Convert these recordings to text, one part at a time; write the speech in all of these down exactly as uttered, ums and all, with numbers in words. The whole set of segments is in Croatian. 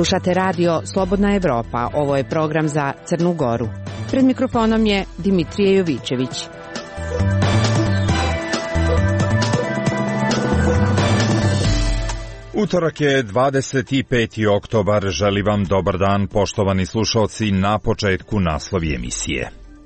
Slušate radio Slobodna Evropa, ovo je program za Crnu Goru. Pred mikrofonom je Dimitrije Jovićević. Utorak je dvadeset peti oktobar, želim vam dobar dan poštovani slušalci, na početku naslovi emisije.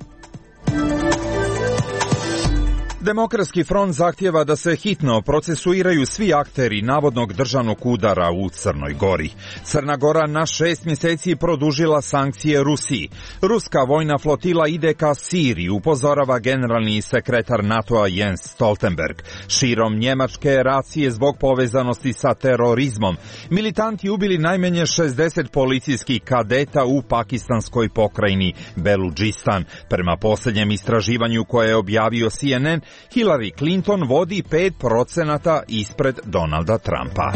Demokratski front zahtjeva da se hitno procesuiraju svi akteri navodnog državnog udara u Crnoj Gori. Crna Gora na šest mjeseci produžila sankcije Rusiji. Ruska vojna flotila ide ka Siriji, upozorava generalni sekretar NATO-a Jens Stoltenberg. Širom Njemačke racije zbog povezanosti sa terorizmom. Militanti ubili najmanje šezdeset policijskih kadeta u pakistanskoj pokrajini Beludžistan. Prema posljednjem istraživanju koje je objavio C N N, Hillary Clinton vodi pet procenata ispred Donalda Trumpa.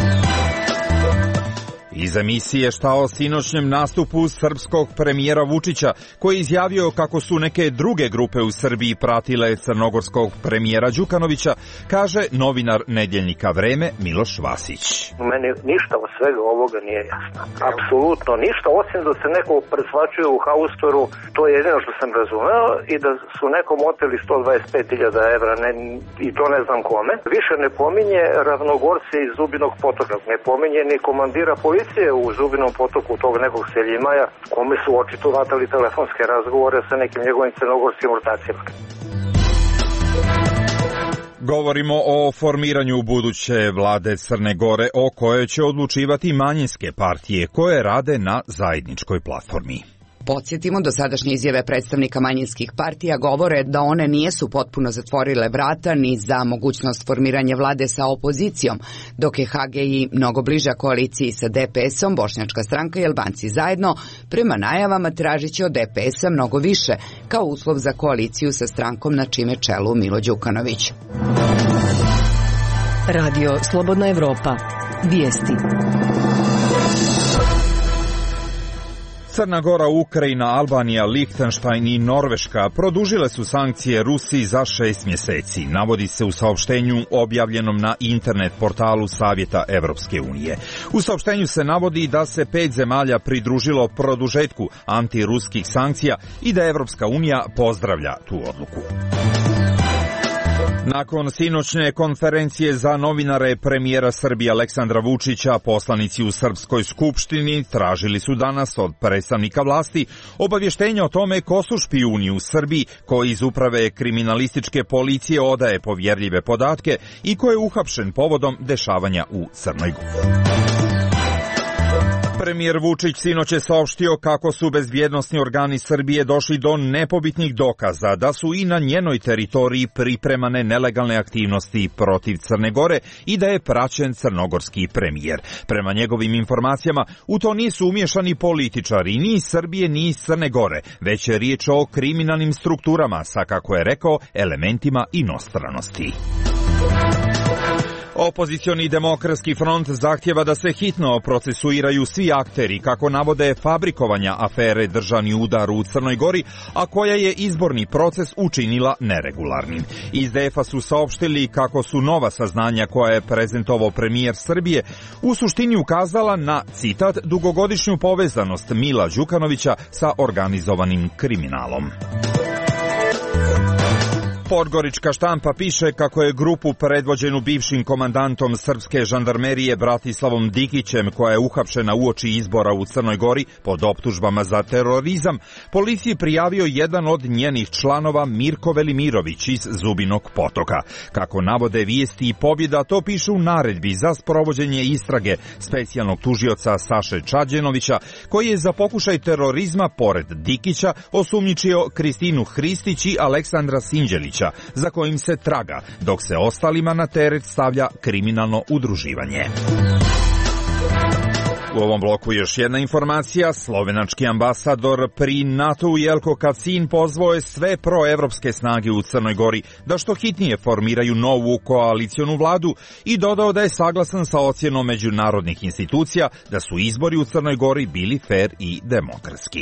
Iz emisije šta o sinoćnjem nastupu srpskog premijera Vučića, koji je izjavio kako su neke druge grupe u Srbiji pratile crnogorskog premijera Đukanovića, kaže novinar nedjeljnika Vreme Miloš Vasić. Meni ništa od svega ovoga nije jasno. Apsolutno ništa, osim da se neko presvačuje u haustoru, to je jedino što sam razumeo, i da su nekom oteli sto dvadeset pet hiljada evra, ne, i to ne znam kome. Više ne pominje Ravnogorce iz Zubinog Potoka, ne pominje ni komandira policije u Zubinom Potoku tog nekog Seljimaja, kome su očito vatali telefonske razgovore sa nekim njegovim crnogorskim ortacima. Govorimo o formiranju buduće vlade Crne Gore, o kojoj će odlučivati manjinske partije koje rade na zajedničkoj platformi. Podsjetimo, dosadašnje izjave predstavnika manjinskih partija govore da one nijesu potpuno zatvorile vrata ni za mogućnost formiranja vlade sa opozicijom, dok je H G I mnogo bliža koaliciji sa D P S-om, Bošnjačka stranka i Albanci zajedno, prema najavama tražit će od D P S-a mnogo više, kao uslov za koaliciju sa strankom na čime čelu Milo Đukanović. Radio Slobodna Evropa. Vijesti. Crna Gora, Ukrajina, Albanija, Lihtenštajn i Norveška produžile su sankcije Rusiji za šest mjeseci, navodi se u saopštenju objavljenom na internet portalu Savjeta Evropske unije. U saopštenju se navodi da se pet zemalja pridružilo produžetku antiruskih sankcija i da Evropska unija pozdravlja tu odluku. Nakon sinoćne konferencije za novinare premijera Srbije Aleksandra Vučića, poslanici u Srpskoj skupštini tražili su danas od predstavnika vlasti obavještenja o tome ko su špijuni u Srbiji, koji iz uprave kriminalističke policije odaje povjerljive podatke i ko je uhapšen povodom dešavanja u Crnoj Gori. Premijer Vučić sinoć je saopštio kako su bezbjednosni organi Srbije došli do nepobitnih dokaza da su i na njenoj teritoriji pripremane nelegalne aktivnosti protiv Crne Gore i da je praćen crnogorski premijer. Prema njegovim informacijama, u to nisu umješani političari ni iz Srbije ni iz Crne Gore, već je riječ o kriminalnim strukturama sa, kako je rekao, elementima inostranosti. Opozicioni demokratski front zahtjeva da se hitno procesuiraju svi akteri, kako navode, fabrikovanja afere državni udar u Crnoj Gori, a koja je izborni proces učinila neregularnim. Iz D F-a su saopštili kako su nova saznanja koja je prezentovao premijer Srbije u suštini ukazala na, citat, dugogodišnju povezanost Mila Đukanovića sa organizovanim kriminalom. Podgorička štampa piše kako je grupu predvođenu bivšim komandantom srpske žandarmerije Bratislavom Dikićem, koja je uhapšena uoči izbora u Crnoj Gori pod optužbama za terorizam, policiji prijavio jedan od njenih članova, Mirko Velimirović iz Zubinog Potoka. Kako navode vijesti i Pobjeda, to piše u naredbi za sprovođenje istrage specijalnog tužioca Saše Čađenovića, koji je za pokušaj terorizma pored Dikića osumnjičio Kristinu Hristić i Aleksandra Sinđelića, za kojim se traga, dok se ostalima na teret stavlja kriminalno udruživanje. U ovom bloku još jedna informacija. Slovenački ambasador pri NATO-u Jelko Kacin pozvao je sve proevropske snage u Crnoj Gori da što hitnije formiraju novu koalicionu vladu i dodao da je saglasan sa ocjenom međunarodnih institucija da su izbori u Crnoj Gori bili fer i demokratski.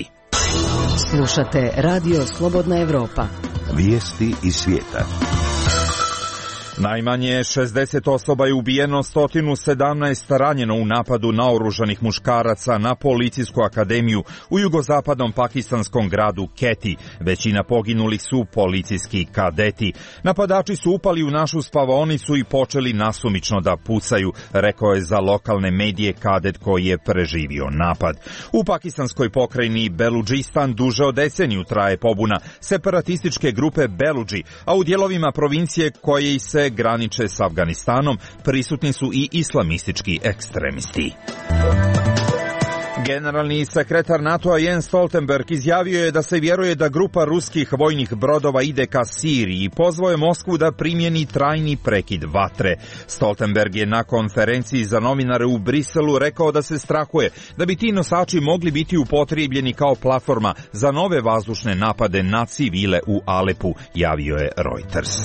Slušate Radio Slobodna Evropa. Vijesti iz svijeta. Najmanje šezdeset osoba je ubijeno, sto sedamnaest ranjeno u napadu naoružanih muškaraca na policijsku akademiju u jugozapadnom pakistanskom gradu Keti. Većina poginulih su policijski kadeti. Napadači su upali u našu spavaonicu i počeli nasumično da pucaju, rekao je za lokalne medije kadet koji je preživio napad. U pakistanskoj pokrajini Beludžistan duže od deceniju traje pobuna separatističke grupe Beludži, a u dijelovima provincije koje se graniče s Afganistanom prisutni su i islamistički ekstremisti. Generalni sekretar NATO-a Jens Stoltenberg izjavio je da se vjeruje da grupa ruskih vojnih brodova ide ka Siriji i pozvao je Moskvu da primjeni trajni prekid vatre. Stoltenberg je na konferenciji za novinare u Briselu rekao da se strahuje da bi ti nosači mogli biti upotrijebljeni kao platforma za nove vazdušne napade na civile u Alepu, javio je Reuters.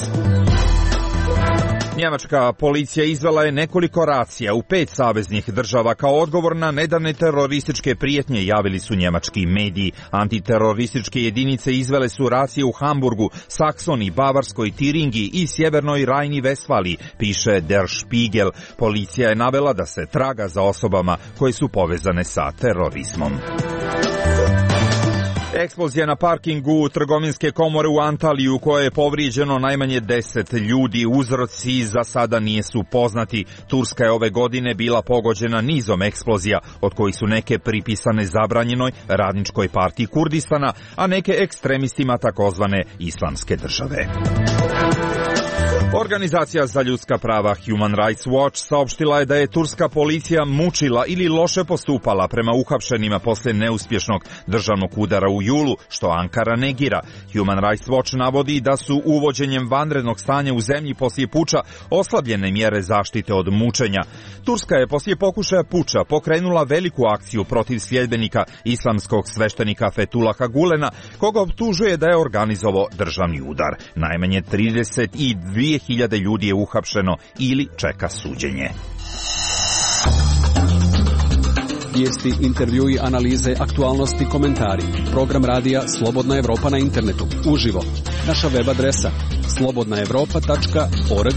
Njemačka policija izvela je nekoliko racija u pet saveznih država kao odgovor na nedavne terorističke prijetnje, javili su njemački mediji. Antiterorističke jedinice izvele su racije u Hamburgu, Saksoni, Bavarskoj, Tiringi i sjevernoj Rajni-Vestfaliji, piše Der Spiegel. Policija je navela da se traga za osobama koje su povezane sa terorizmom. Eksplozija na parkingu trgovinske komore u Antaliju, koje je povrijeđeno najmanje deset ljudi, uzroci za sada nisu poznati. Turska je ove godine bila pogođena nizom eksplozija, od kojih su neke pripisane zabranjenoj radničkoj partiji Kurdistana, a neke ekstremistima takozvane islamske države. Organizacija za ljudska prava Human Rights Watch saopštila je da je turska policija mučila ili loše postupala prema uhapšenima posle neuspješnog državnog udara u julu, što Ankara negira. Human Rights Watch navodi da su uvođenjem vanrednog stanja u zemlji poslije puča oslabljene mjere zaštite od mučenja. Turska je poslije pokušaja puča pokrenula veliku akciju protiv sljedbenika islamskog sveštenika Fetulaha Gulena, koga optužuje da je organizovao državni udar. Najmanje trideset dvije hiljade ljudi je uhapšeno ili čeka suđenje. Vijesti, intervjui, analize, aktualnosti, komentari. Program radija Slobodna Evropa na internetu. Uživo. Naša web adresa slobodna evropa tačka org.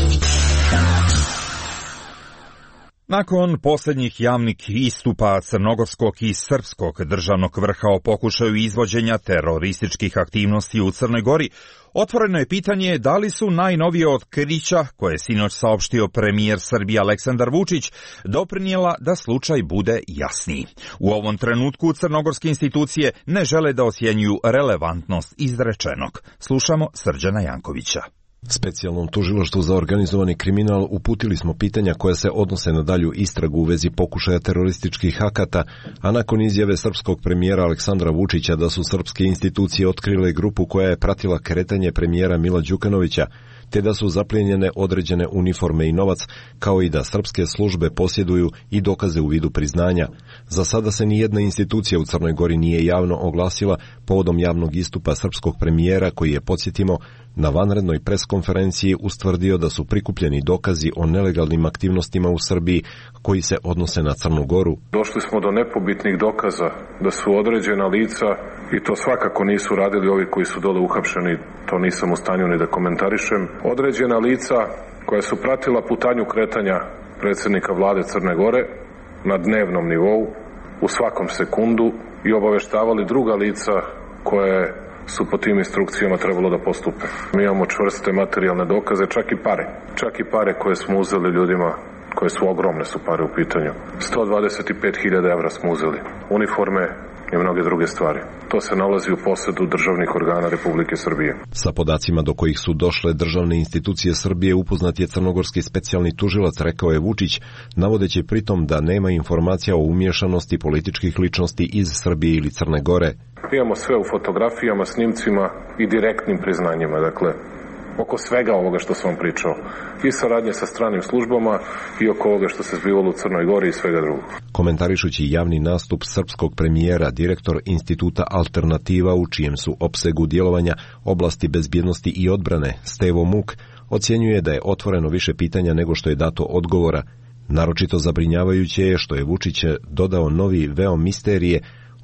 Nakon posljednjih javnih istupa crnogorskog i srpskog državnog vrha o pokušaju izvođenja terorističkih aktivnosti u Crnoj Gori, otvoreno je pitanje da li su najnovije otkrića, koje je sinoć saopštio premijer Srbije Aleksandar Vučić, doprinijela da slučaj bude jasniji. U ovom trenutku crnogorske institucije ne žele da ocjenjuju relevantnost izrečenog. Slušamo Srđana Jankovića. Specijalnom tužilaštvu za organizovani kriminal uputili smo pitanja koja se odnose na dalju istragu u vezi pokušaja terorističkih akata, a nakon izjave srpskog premijera Aleksandra Vučića da su srpske institucije otkrile grupu koja je pratila kretanje premijera Mila Đukanovića, te da su zaplijenjene određene uniforme i novac, kao i da srpske službe posjeduju i dokaze u vidu priznanja. Za sada se nijedna institucija u Crnoj Gori nije javno oglasila povodom javnog istupa srpskog premijera koji je, podsjetimo, na vanrednoj preskonferenciji ustvrdio da su prikupljeni dokazi o nelegalnim aktivnostima u Srbiji koji se odnose na Crnu Goru. Došli smo do nepobitnih dokaza da su određena lica, i to svakako nisu radili ovi koji su dole uhapšeni, to nisam u stanju ni da komentarišem, određena lica koja su pratila putanju kretanja predsjednika vlade Crne Gore na dnevnom nivou, u svakom sekundu, i obaveštavali druga lica koje su po tim instrukcijama trebalo da postupe. Mi imamo čvrste materijalne dokaze, čak i pare. Čak i pare koje smo uzeli ljudima, koje su ogromne su pare u pitanju. sto dvadeset pet hiljada evra smo uzeli. Uniforme i mnoge druge stvari. To se nalazi u posedu državnih organa Republike Srbije. Sa podacima do kojih su došle državne institucije Srbije upoznat je crnogorski specijalni tužilac, rekao je Vučić, navodeći pritom da nema informacija o umiješanosti političkih ličnosti iz Srbije ili Crne Gore. Imamo sve u fotografijama, snimcima i direktnim priznanjima, dakle, oko svega ovoga što sam vam pričao. I saradnje sa stranim službama i oko ovoga što se zbivalo u Crnoj Gori i svega drugog. Komentarišući javni nastup srpskog premijera, direktor Instituta Alternativa, u čijem su opsegu djelovanja oblasti bezbjednosti i odbrane, Stevo Muk, ocjenjuje da je otvoreno više pitanja nego što je dato odgovora. Naročito zabrinjavajuće je što je Vučić dodao novi veo misterije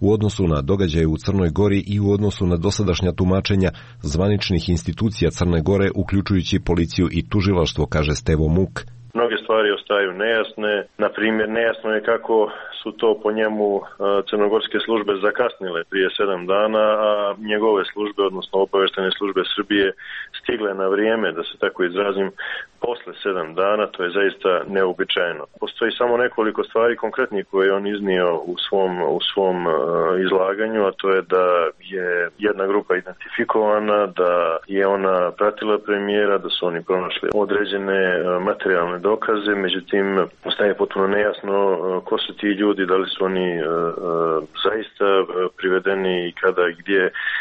u odnosu na događaje u Crnoj Gori i u odnosu na dosadašnja tumačenja zvaničnih institucija Crne Gore, uključujući policiju i tužilaštvo, kaže Stevo Muk. Mnoge stvari ostaju nejasne. Na primjer, nejasno je kako su to po njemu crnogorske službe zakasnile prije sedam dana, a njegove službe, odnosno obaveštene službe Srbije, stigle na vrijeme, da se tako izrazim, posle sedam dana. To je zaista neobičajeno. Postoji samo nekoliko stvari konkretnih koje je on iznio u svom, u svom izlaganju, a to je da je jedna grupa identifikovana, da je ona pratila premijera, da su oni pronašli određene materijalne dokaze, međutim ostaje potpuno nejasno ko su ti ljudi, da li su oni uh, uh, zaista privedeni i kada i gdje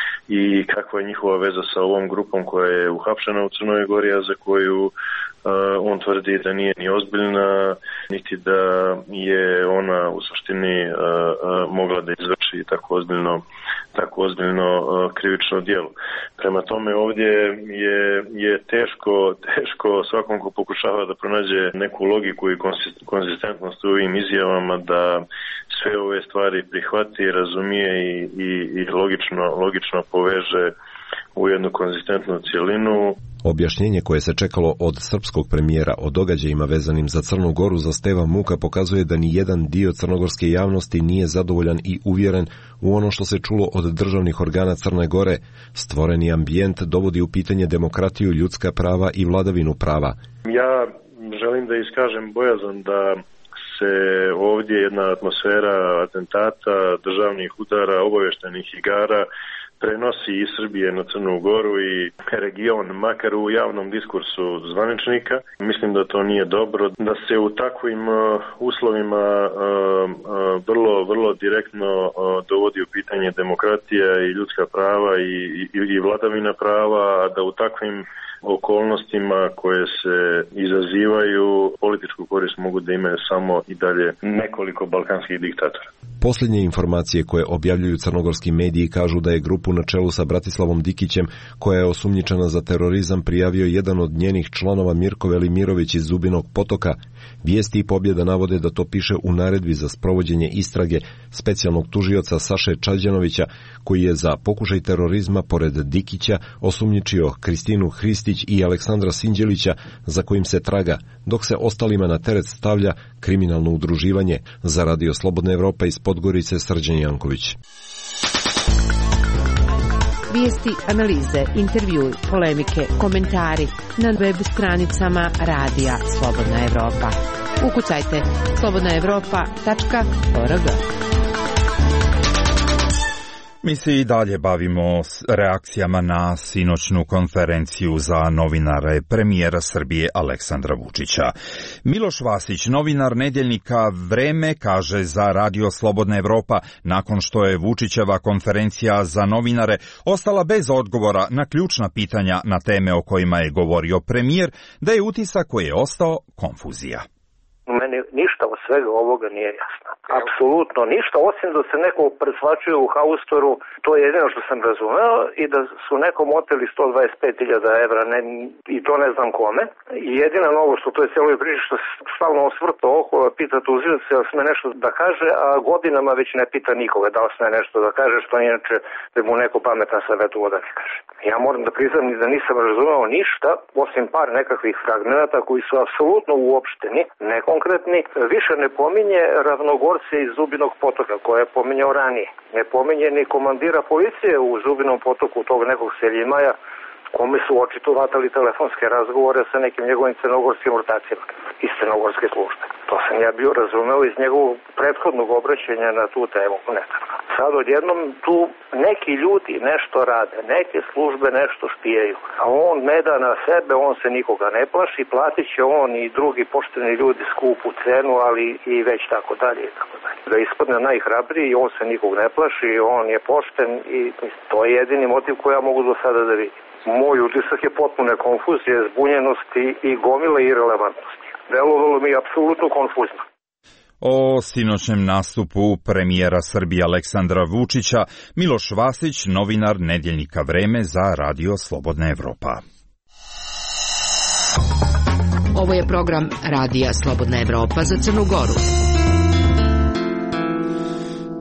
i kakva je njihova veza sa ovom grupom koja je uhapšena u Crnoj Gori, a za koju uh, on tvrdi da nije ni ozbiljna, niti da je ona u suštini uh, uh, mogla da izvrši tako ozbiljno, tako ozbiljno uh, krivično djelo. Prema tome ovdje je, je teško, teško svakom ko pokušava da pronađe neku logiku i konzistentnost u ovim izjavama, da sve ove stvari prihvati, razumije i, i, i logično, logično poveže u jednu konzistentnu cjelinu. Objašnjenje koje se čekalo od srpskog premijera o događajima vezanim za Crnu Goru za Steva Muka pokazuje da ni jedan dio crnogorske javnosti nije zadovoljan i uvjeren u ono što se čulo od državnih organa Crne Gore. Stvoreni ambijent dovodi u pitanje demokratiju, ljudska prava i vladavinu prava. Ja želim da iskažem bojazan da se ovdje jedna atmosfera atentata, državnih udara, obavještajnih igara prenosi iz Srbije na Crnu Goru i region, makar u javnom diskursu zvaničnika. Mislim da to nije dobro, da se u takvim uh, uslovima uh, uh, vrlo, vrlo direktno uh, dovodi u pitanje demokratija i ljudska prava i, i, i vladavina prava, a da u takvim okolnostima koje se izazivaju političku korist mogu da imaju samo i dalje nekoliko balkanskih diktatora. Posljednje informacije koje objavljuju crnogorski mediji kažu da je grupu na čelu sa Bratislavom Dikićem, koja je osumnjičena za terorizam, prijavio jedan od njenih članova Mirko Velimirović iz Zubinog Potoka. Vijesti i Pobjeda navode da to piše u naredbi za sprovođenje istrage specijalnog tužioca Saše Čađanovića, koji je za pokušaj terorizma pored Dikića osumnjičio Kristinu Hristić i Aleksandra Sinđelića, za kojim se traga, dok se ostalima na teret stavlja kriminalno udruživanje. Za Radio Slobodna Evropa iz Podgorice, Srđan Janković. Vijesti, analize, intervjui, polemike, komentari na web stranicama Radija Slobodna Evropa. Ukucajte slobodna evropa tačka org. Mi se i dalje bavimo s reakcijama na sinoćnu konferenciju za novinare premijera Srbije Aleksandra Vučića. Miloš Vasić, novinar nedjeljnika Vreme, kaže za Radio Slobodna Evropa, nakon što je Vučićeva konferencija za novinare ostala bez odgovora na ključna pitanja na teme o kojima je govorio premijer, da je utisak koji je ostao konfuzija. Meni ništa od svega ovoga nije jasno. Apsolutno ništa, osim da se neko presvačuje u haustoru, to je jedino što sam razumeo, i da su nekom oteli sto dvadeset pet hiljada evra, ne, i to ne znam kome. I jedina novo što to je cijeloj priči, što se stalno osvrto oko, pita tužilac da sme nešto da kaže, a godinama već ne pita nikoga da li sme nešto da kaže, što inače da mu neko pametan savjetuo da ne kaže. Ja moram da priznam da nisam razumeo ništa, osim par nekakvih fragmenata koji su apsolutno uopšteni, nekonkretni. Više ne pominje Ravnogorce iz Zubinog Potoka, koje je pominjao ranije. Ne pominje ni komandira policije u Zubinom Potoku, tog nekog Seljimaja, kome su očito vatali telefonske razgovore sa nekim njegovim crnogorskim ortacima iz crnogorske službe. To sam ja bio razumeo iz njegovog prethodnog obraćanja na tu temu monetarno. Sad odjednom tu neki ljudi nešto rade, neke službe nešto špijaju, a on ne da na sebe, on se nikoga ne plaši, platit će on i drugi pošteni ljudi skupu cenu, ali i već tako dalje i tako dalje. Da ispadne najhrabriji, on se nikog ne plaši, on je pošten i to je jedini motiv koji ja mogu do sada da vidim. Moj utisak je potpune konfuzije, zbunjenosti i gomile irelevantnosti. Delovalo mi je apsolutno konfuzno. O sinoćnem nastupu premijera Srbije Aleksandra Vučića, Miloš Vasić, novinar nedjeljnika Vreme za Radio Slobodna Evropa. Ovo je program Radija Slobodna Evropa za Crnu Goru.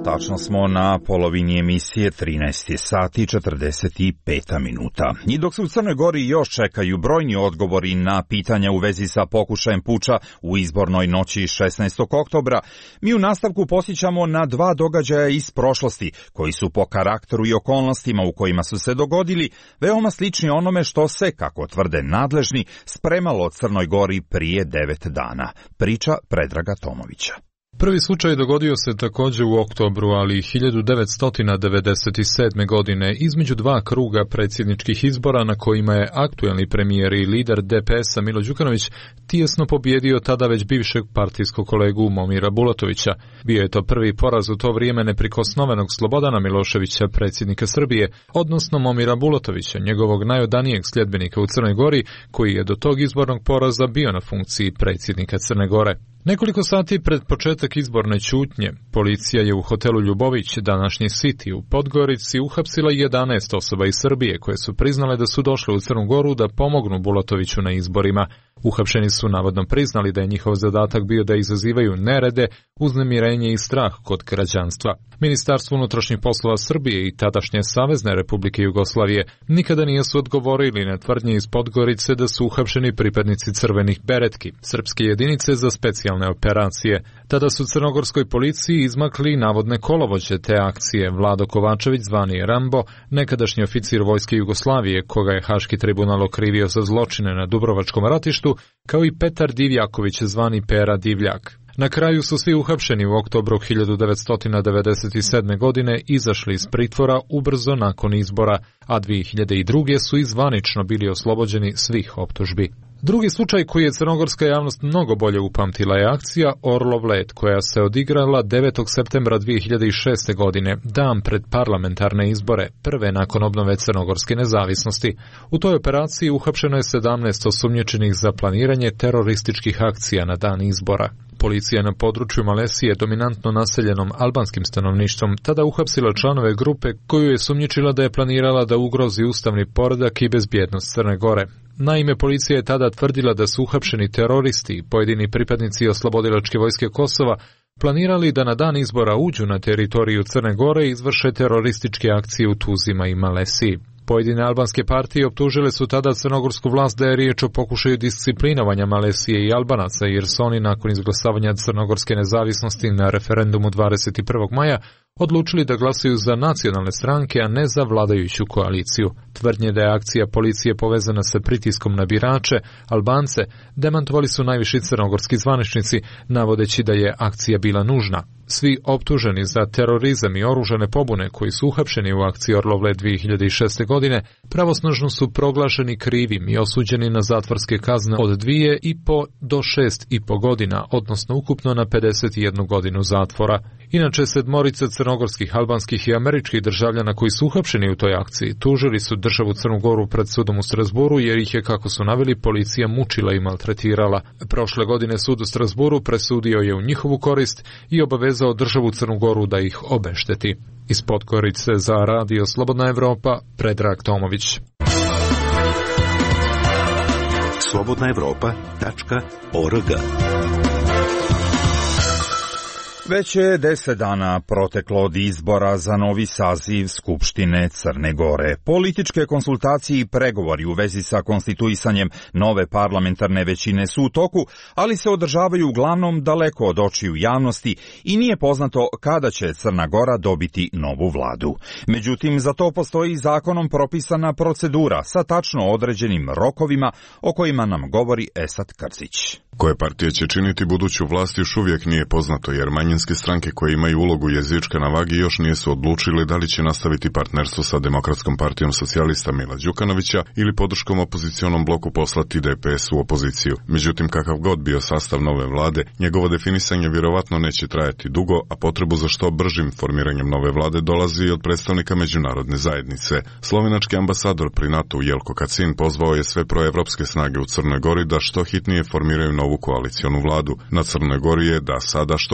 Tačno smo na polovini emisije, trinaest sati i četrdeset pet minuta. I dok se u Crnoj Gori još čekaju brojni odgovori na pitanja u vezi sa pokušajem puča u izbornoj noći šesnaestog oktobra, mi u nastavku posjećamo na dva događaja iz prošlosti, koji su po karakteru i okolnostima u kojima su se dogodili veoma slični onome što se, kako tvrde nadležni, spremalo Crnoj Gori prije devet dana. Priča Predraga Tomovića. Prvi slučaj dogodio se također u oktobru, ali hiljadu devetsto devedeset sedme. godine između dva kruga predsjedničkih izbora na kojima je aktuelni premijer i lider D P S-a Milo Đukanović tijesno pobjedio tada već bivšeg partijskog kolegu Momira Bulatovića. Bio je to prvi poraz u to vrijeme neprikosnovenog Slobodana Miloševića, predsjednika Srbije, odnosno Momira Bulatovića, njegovog najodanijeg sljedbenika u Crnoj Gori, koji je do tog izbornog poraza bio na funkciji predsjednika Crne Gore. Nekoliko sati pred početak izborne ćutnje, policija je u hotelu Ljubović, današnji City, u Podgorici uhapsila jedanaest osoba iz Srbije koje su priznale da su došle u Crnu Goru da pomognu Bulatoviću na izborima. Uhapšeni su navodno priznali da je njihov zadatak bio da izazivaju nerede, uznemirenje i strah kod građanstva. Ministarstvo unutrašnjih poslova Srbije i tadašnje Savezne Republike Jugoslavije nikada nisu odgovorili na tvrdnje iz Podgorice da su uhapšeni pripadnici crvenih beretki, srpske jedinice za specijalne operacije. Tada su crnogorskoj policiji izmakli navodne kolovođe te akcije, Vlado Kovačević zvani Rambo, nekadašnji oficir vojske Jugoslavije, koga je Haški tribunal okrivio za zločine na Dubrovačkom ratištu, kao i Petar Divjaković zvani Pera Divljak. Na kraju su svi uhapšeni u oktobru hiljadu devetsto devedeset sedme. godine izašli iz pritvora ubrzo nakon izbora, a dvije hiljade druge. su izvanično bili oslobođeni svih optužbi. Drugi slučaj koji je crnogorska javnost mnogo bolje upamtila je akcija Orlov let, koja se odigrala devetog septembra dvije hiljade šeste. godine, dan pred parlamentarne izbore, prve nakon obnove crnogorske nezavisnosti. U toj operaciji uhapšeno je sedamnaest osumnjičenih za planiranje terorističkih akcija na dan izbora. Policija na području Malesije, dominantno naseljenom albanskim stanovništvom, tada uhapsila članove grupe koju je sumnjičila da je planirala da ugrozi ustavni poredak i bezbjednost Crne Gore. Naime, policija je tada tvrdila da su uhapšeni teroristi i pojedini pripadnici oslobodilačke vojske Kosova planirali da na dan izbora uđu na teritoriju Crne Gore i izvrše terorističke akcije u Tuzima i Malesiji. Pojedine albanske partije optužile su tada crnogorsku vlast da je riječ o pokušaju disciplinovanja Malesije i Albanaca, jer su oni nakon izglasavanja crnogorske nezavisnosti na referendumu dvadeset prvog maja odlučili da glasaju za nacionalne stranke, a ne za vladajuću koaliciju. Tvrdnje da je akcija policije povezana sa pritiskom na birače, Albance, demantovali su najviši crnogorski zvaničnici, navodeći da je akcija bila nužna. Svi optuženi za terorizam i oružane pobune koji su uhapšeni u akciji Orlov let dvije hiljade šeste. godine pravosnažno su proglašeni krivim i osuđeni na zatvorske kazne od dvije i po do šest i po godina, odnosno ukupno na pedeset jednu godinu zatvora. Inače, sedmorica crnogorskih, albanskih i američkih državljana koji su uhapšeni u toj akciji tužili su državu Crnu Goru pred sudom u Strasburu, jer ih je, kako su naveli, policija mučila i maltretirala. Prošle godine sud u Strasburu presudio je u njihovu korist i obavezao državu Crnu Goru da ih obešteti. Iz Podgorice za Radio Slobodna Evropa, Predrag Tomović. slobodna evropa tačka org. Već je deset dana proteklo od izbora za novi saziv Skupštine Crne Gore. Političke konsultacije i pregovori u vezi sa konstituisanjem nove parlamentarne većine su u toku, ali se održavaju uglavnom daleko od očiju javnosti i nije poznato kada će Crna Gora dobiti novu vladu. Međutim, za to postoji zakonom propisana procedura sa tačno određenim rokovima o kojima nam govori Esat Krzić. Koje partije će činiti buduću vlast još uvijek nije poznato, jer manjinske stranke koje imaju ulogu jezička na vagi još nisu odlučili da li će nastaviti partnerstvo sa Demokratskom partijom socijalista Mila Đukanovića ili podrškom opozicionom bloku poslati D P S u opoziciju. Međutim, kakav god bio sastav nove vlade, njegovo definisanje vjerovatno neće trajati dugo, a potrebu za što bržim formiranjem nove vlade dolazi od predstavnika međunarodne zajednice. Slovenački ambasador pri NATO-u Jelko Kacin pozvao je sve proevropske snage u Crnoj Gori da što hitnije formiraju novu koalicionu vladu. Na Crnoj Gori je da sada što hitnije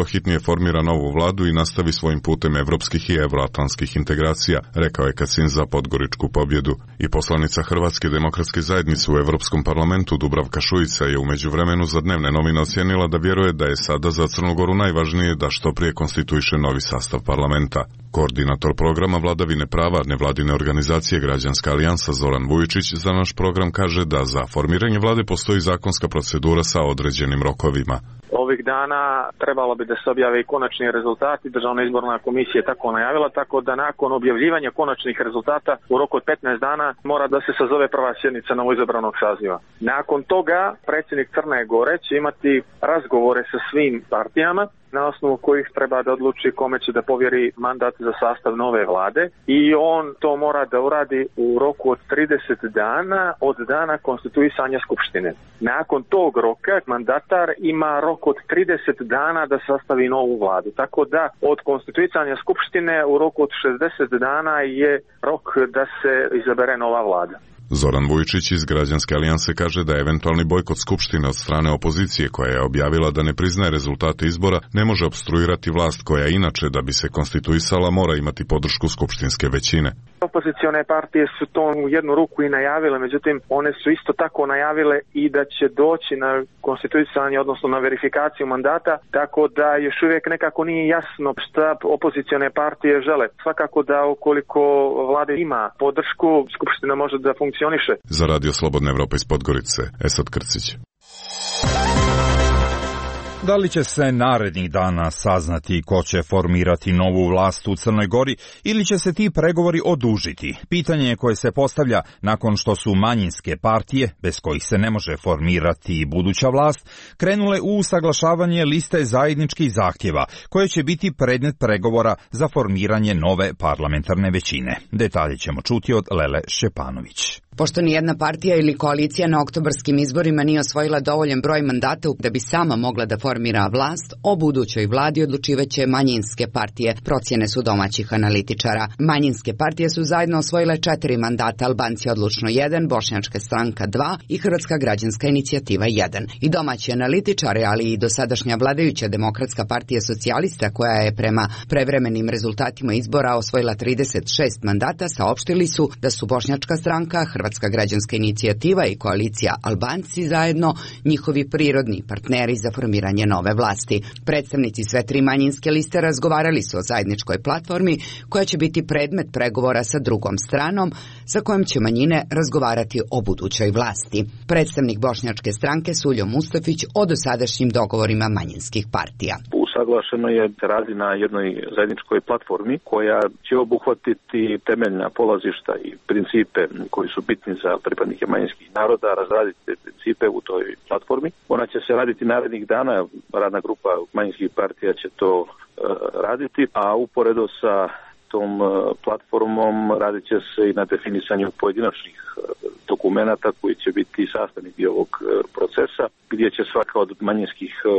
formira novu vladu i nastavi svojim putem evropskih i evroatlantskih integracija, rekao je Kacin za Podgoričku pobjedu. I poslanica Hrvatske demokratske zajednice u Evropskom parlamentu Dubravka Šuica je u međuvremenu za dnevne novine ocijenila da vjeruje da je sada za Crnu Goru najvažnije da što prije konstituiše novi sastav parlamenta. Koordinator programa vladavine prava nevladine organizacije Građanska alijansa Zoran Vujičić za naš program kaže da za formiranje vlade postoji zakonska procedura sa određenim rokovima. Ovih dana trebalo bi da se objave i konačni rezultati. Državna izborna komisija je tako najavila, tako da nakon objavljivanja konačnih rezultata u roku od petnaest dana mora da se sazove prva sjednica novoizabranog saziva. Nakon toga predsjednik Crne Gore će imati razgovore sa svim partijama na osnovu kojih treba da odluči kome će da povjeri mandat za sastav nove vlade i on to mora da uradi u roku od trideset dana od dana konstituisanja Skupštine. Nakon tog roka mandatar ima rok od trideset dana da sastavi novu vladu. Tako da od konstituisanja Skupštine u roku od šezdeset dana je rok da se izabere nova vlada. Zoran Vujičić iz Građanske alijanse kaže da eventualni bojkot Skupštine od strane opozicije koja je objavila da ne priznaje rezultate izbora ne može opstruirati vlast koja inače da bi se konstituisala mora imati podršku skupštinske većine. Opozicione partije su to u jednu ruku i najavile, međutim one su isto tako najavile i da će doći na konstituisanje, odnosno na verifikaciju mandata, tako da još uvijek nekako nije jasno šta opozicione partije žele. Svakako da ukoliko vlada ima podršku, Skupština može da funkcioniše. Za Radio Slobodna Evropa iz Podgorice, Esad Krcić. Da li će se narednih dana saznati ko će formirati novu vlast u Crnoj Gori ili će se ti pregovori odužiti? Pitanje koje se postavlja nakon što su manjinske partije, bez kojih se ne može formirati buduća vlast, krenule u usaglašavanje liste zajedničkih zahtjeva, koje će biti predmet pregovora za formiranje nove parlamentarne većine. Detalje ćemo čuti od Lele Šćepanović. Pošto nijedna partija ili koalicija na oktobarskim izborima nije osvojila dovoljan broj mandata da bi sama mogla da formira vlast, o budućoj vladi odlučivaće manjinske partije, procjene su domaćih analitičara. Manjinske partije su zajedno osvojile četiri mandata, Albanci odlučno jedan, Bošnjačka stranka dva i Hrvatska građanska inicijativa jedan. I domaći analitičari, ali i dosadašnja vladajuća Demokratska partija socijalista, koja je prema prevremenim rezultatima izbora osvojila trideset šest mandata, saopštili su da su Bošnjačka stranka, Hrvatska građanska inicijativa i koalicija Albanci zajedno njihovi prirodni partneri za formiranje nove vlasti. Predstavnici sve tri manjinske liste razgovarali su o zajedničkoj platformi koja će biti predmet pregovora sa drugom stranom sa kojom će manjine razgovarati o budućoj vlasti. Predstavnik Bošnjačke stranke Suljo Mustafić o dosadašnjim dogovorima manjinskih partija. Usaglašeno je radi na jednoj zajedničkoj platformi koja će obuhvatiti temeljna polazišta i principe koji su bitni za pripadnike manjinskih naroda, razraditi te principe u toj platformi. Ona će se raditi narednih dana, radna grupa manjinskih partija će to uh, raditi, a uporedo sa tom uh, platformom radit će se i na definisanju pojedinačnih uh, dokumenata koji će biti sastavni dio ovog uh, procesa, gdje će svaka od manjinskih uh,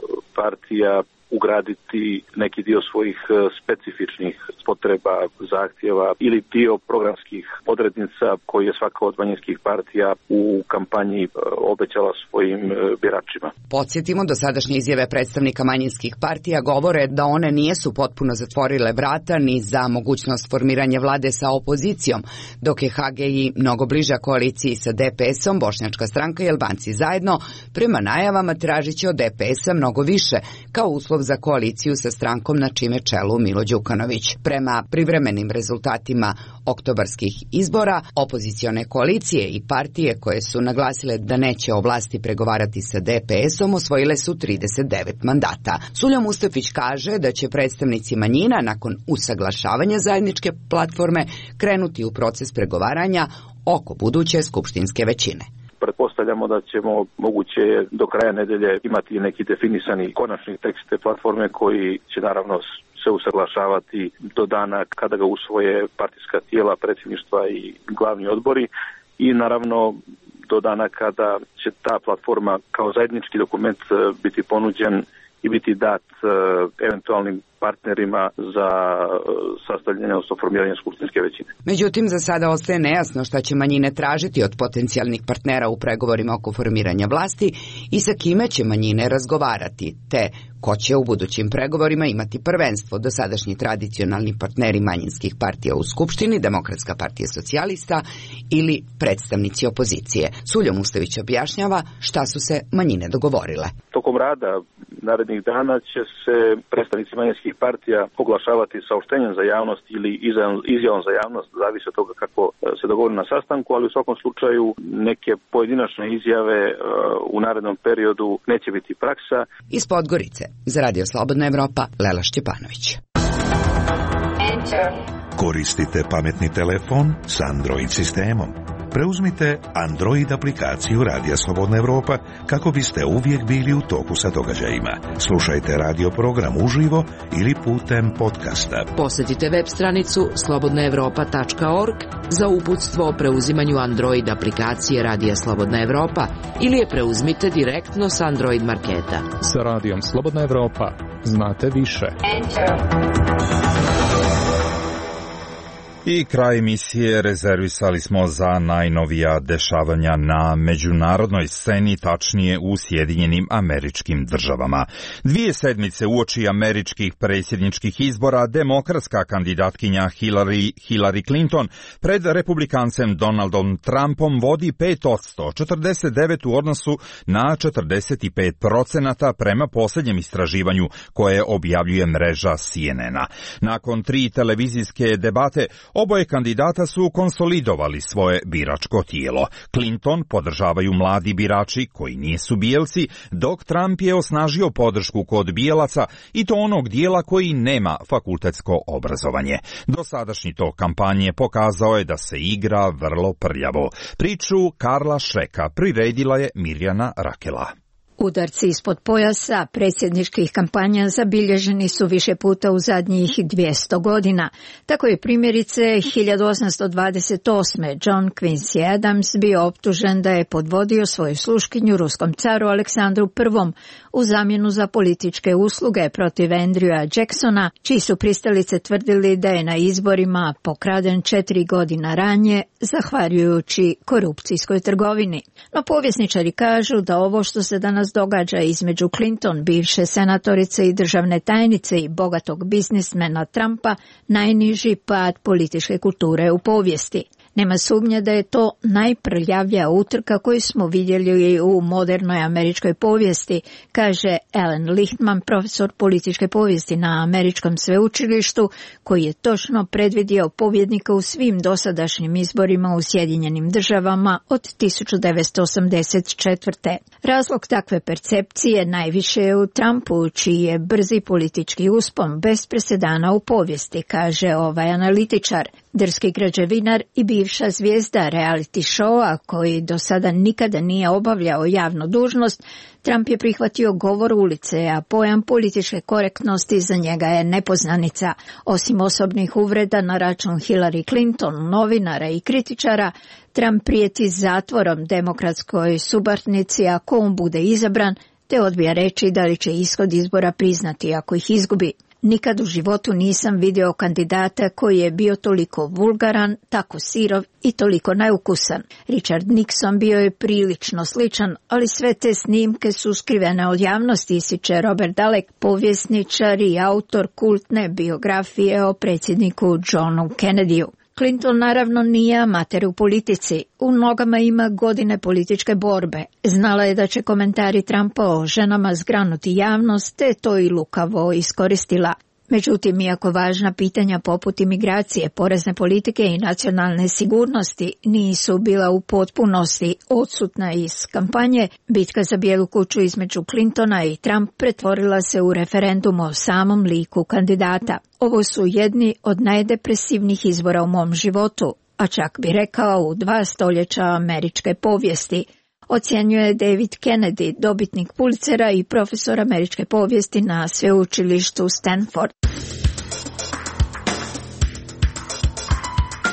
partija ugraditi neki dio svojih specifičnih potreba, zahtjeva ili dio programskih odrednica koje je svaka od manjinskih partija u kampanji obećala svojim biračima. Podsjetimo, dosadašnje izjave predstavnika manjinskih partija govore da one nijesu potpuno zatvorile vrata ni za mogućnost formiranja vlade sa opozicijom, dok je H G I mnogo bliža koaliciji sa D P S-om, Bošnjačka stranka i Albanci zajedno, prema najavama tražiće od D P S-a mnogo više, kao uslov za koaliciju sa strankom na čime čelu Milo Đukanović. Prema privremenim rezultatima oktobarskih izbora, opozicione koalicije i partije koje su naglasile da neće o vlasti pregovarati sa D P S-om osvojile su trideset devet mandata. Suljo Mustafić kaže da će predstavnici manjina nakon usaglašavanja zajedničke platforme krenuti u proces pregovaranja oko buduće skupštinske većine. Pretpostavljamo da ćemo moguće do kraja nedelje imati neki definisani konačni tekst te platforme koji će naravno se usaglašavati do dana kada ga usvoje partijska tijela, predsjedništva i glavni odbori i naravno do dana kada će ta platforma kao zajednički dokument biti ponuđen i biti dat eventualnim partnerima za sastavljanje, odnosno formiranje skupštinske većine. Međutim, za sada ostaje nejasno šta će manjine tražiti od potencijalnih partnera u pregovorima oko formiranja vlasti i sa kime će manjine razgovarati, te ko će u budućim pregovorima imati prvenstvo. Dosadašnji tradicionalni partneri manjinskih partija u Skupštini, Demokratska partija socijalista ili predstavnici opozicije. Suljo Mustević objašnjava šta su se manjine dogovorile. Tokom rada narednih dana će se predstavnici manjinskih partija oglašavati saopštenjem za javnost ili izjavom za javnost, zavisi od toga kako se dogovori na sastanku, ali u svakom slučaju neke pojedinačne izjave u narednom periodu neće biti praksa. Iz Podgorice, za Radio Slobodna Evropa, Lela Šćepanović. Koristite pametni telefon s Android sistemom. Preuzmite Android aplikaciju Radija Slobodna Evropa kako biste uvijek bili u toku sa događajima. Slušajte radio program uživo ili putem podcasta. Posjetite web stranicu slobodna evropa tačka org za uputstvo o preuzimanju Android aplikacije Radija Slobodna Evropa ili je preuzmite direktno s Android marketa. Sa Radijom Slobodna Evropa znate više. I kraj emisije rezervisali smo za najnovija dešavanja na međunarodnoj sceni, tačnije u Sjedinjenim Američkim Državama. Dvije sedmice uoči američkih predsjedničkih izbora, demokratska kandidatkinja Hillary, Hillary Clinton pred republikancem Donaldom Trumpom vodi pet posto, četrdeset devet u odnosu na četrdeset pet procenata prema posljednjem istraživanju koje objavljuje mreža C N N-a. Nakon tri televizijske debate, oboje kandidata su konsolidovali svoje biračko tijelo. Clinton podržavaju mladi birači koji nisu bijelci, dok Trump je osnažio podršku kod bijelaca i to onog dijela koji nema fakultetsko obrazovanje. Dosadašnji tok kampanje pokazao je da se igra vrlo prljavo. Priču Karla Šeka priredila je Mirjana Rakela. Udarci ispod pojasa predsjedničkih kampanja zabilježeni su više puta u zadnjih dvjesto godina. Tako je primjerice hiljadu osamsto dvadeset osme. John Quincy Adams bio optužen da je podvodio svoju sluškinju ruskom caru Aleksandru Prvom u zamjenu za političke usluge protiv Andrewa Jacksona, čiji su pristalice tvrdili da je na izborima pokraden četiri godina ranije, zahvaljujući korupcijskoj trgovini. No povjesničari kažu da ovo što se danas događa između Clinton, bivše senatorice i državne tajnice, i bogatog biznismena Trumpa, najniži pad političke kulture u povijesti. Nema sumnje da je to najprljavija utrka koju smo vidjeli u modernoj američkoj povijesti, kaže Alan Lichtman, profesor političke povijesti na američkom sveučilištu, koji je točno predvidio pobjednika u svim dosadašnjim izborima u Sjedinjenim Državama od tisuću devetsto osamdeset četvrte. Razlog takve percepcije najviše je u Trumpu, čiji je brzi politički uspon bez presedana u povijesti, kaže ovaj analitičar. Drski građevinar i bivša zvijezda reality showa, koji do sada nikada nije obavljao javnu dužnost, Trump je prihvatio govor ulice, a pojam političke korektnosti za njega je nepoznanica. Osim osobnih uvreda na račun Hillary Clinton, novinara i kritičara, Trump prijeti zatvorom demokratskoj supartnici ako on bude izabran, te odbija reći da li će ishod izbora priznati ako ih izgubi. Nikad u životu nisam vidio kandidata koji je bio toliko vulgaran, tako sirov i toliko neukusan. Richard Nixon bio je prilično sličan, ali sve te snimke su skrivene od javnosti, ističe Robert Dalek, povjesničar i autor kultne biografije o predsjedniku Johnu Kennedyu. Clinton naravno nije amater u politici, u nogama ima godine političke borbe. Znala je da će komentari Trumpa o ženama zgranuti javnost, te to i lukavo iskoristila. Međutim, iako važna pitanja poput imigracije, porezne politike i nacionalne sigurnosti nisu bila u potpunosti odsutna iz kampanje, bitka za Bijelu kuću između Clintona i Trump pretvorila se u referendum o samom liku kandidata. Ovo su jedni od najdepresivnijih izbora u mom životu, a čak bi rekao u dva stoljeća američke povijesti, ocjenjuje David Kennedy, dobitnik Pulitzera i profesor američke povijesti na sveučilištu Stanford.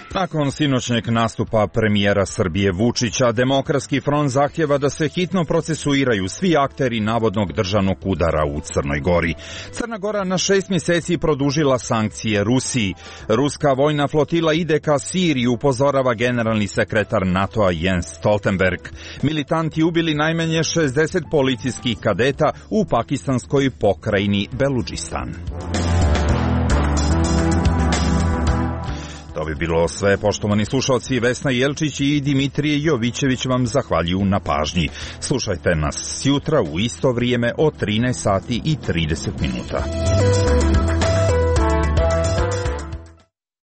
Nakon sinoćnjeg nastupa premijera Srbije Vučića, Demokratski front zahtjeva da se hitno procesuiraju svi akteri navodnog državnog udara u Crnoj Gori. Crna Gora na šest mjeseci produžila sankcije Rusiji. Ruska vojna flotila ide ka Siriji, upozorava generalni sekretar NATO-a Jens Stoltenberg. Militanti ubili najmanje šezdeset policijskih kadeta u pakistanskoj pokrajini Beludžistan. To bi bilo sve, poštovani slušalci. Vesna Jelčić i Dimitrije Jovićević vam zahvaljuju na pažnji. Slušajte nas sjutra u isto vrijeme od trinaest sati i trideset minuta.